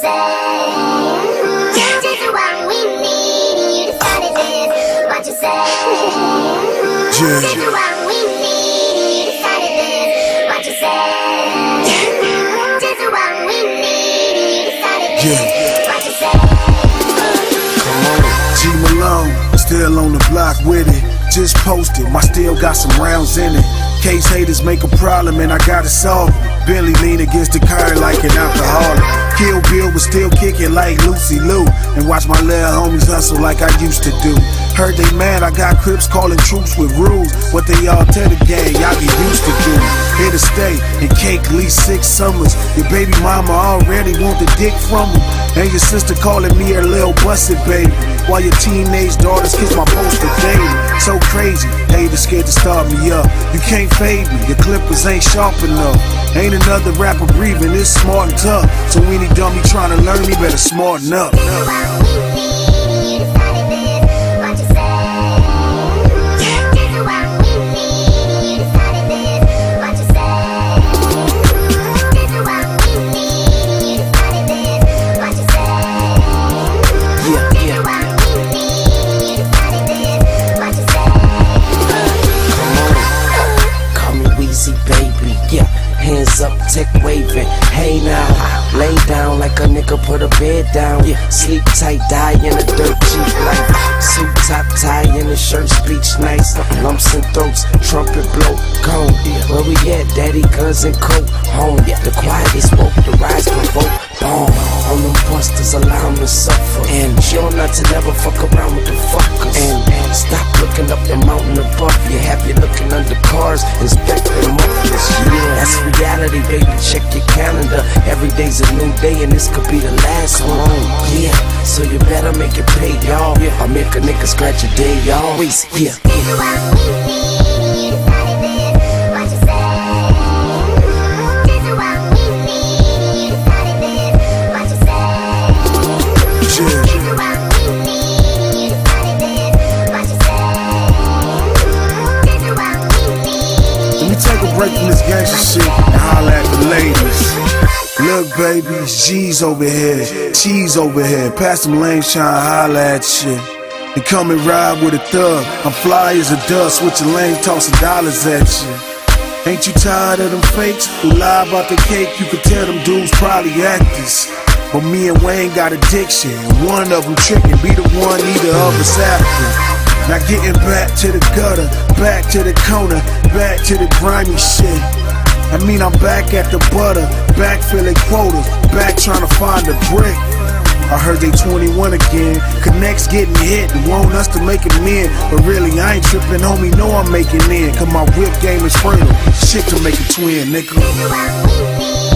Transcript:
say? Just what we need, you decided this. What you say? Just what we need, you decided this. What you say? Just what we need, you decided this. What you say? Come on, G Malone, still on the block with it. Just posted, my still got some rounds in it. Case haters make a problem and I gotta solve it. Billy lean against the car like an alcoholic. Kill Bill was still kicking like Lucy Lou. And watch my little homies hustle like I used to do. Heard they mad, I got Crips calling troops with rules. What they all tell the gang, y'all get used to do. Here to stay and cake at least 6 summers. Your baby mama already want the dick from him. And your sister calling me her little busted baby. While your teenage daughters kiss my poster daily. So crazy, haters scared to start me up. You can't fade me, your clippers ain't sharp enough. Ain't another rapper breathing, it's smart and tough. So any dummy trying to learn me better smarten up. Hands up, tech waving, hey now. Lay down like a nigga put a bed down. Sleep tight, die in a dirt cheap life. Suit top tie in the shirt, speech nice. Lumps and throats, trumpet blow, gone. Where we at, daddy, guns and coat, home. The quiet is woke, the rise provoke, bomb. On them busters, allow them to suffer. And sure not to never fuck around with the fuckers. And stop looking up the mountain above you. Have you looking under cars, inspecting mufflers. Yeah, that's reality, baby, check your calendar. Every day's a new day and this could be the last one. Yeah, so you better make it pay, y'all. I'll make a nigga scratch a day, y'all. Always, yeah. Break from this gangsta shit and holla at the ladies. Look, baby, it's G's over here, cheese over here. Pass them lanes trying to holla at shit. And come and ride with a thug. I'm fly as a dove, switching lanes, tossing dollars at you. Ain't you tired of them fakes who lie about the cake? You could tell them dudes probably actors. But me and Wayne got addiction. One of them tricking, be the one either of us after. Now getting back to the gutter, back to the corner, back to the grimy shit. I mean I'm back at the butter, back filling quotas, back trying to find a brick. I heard they 21 again, Connects getting hit and want us to make it in. But really I ain't tripping, homie, know I'm making in. Cause my whip game is fertile, shit to make a twin, nigga.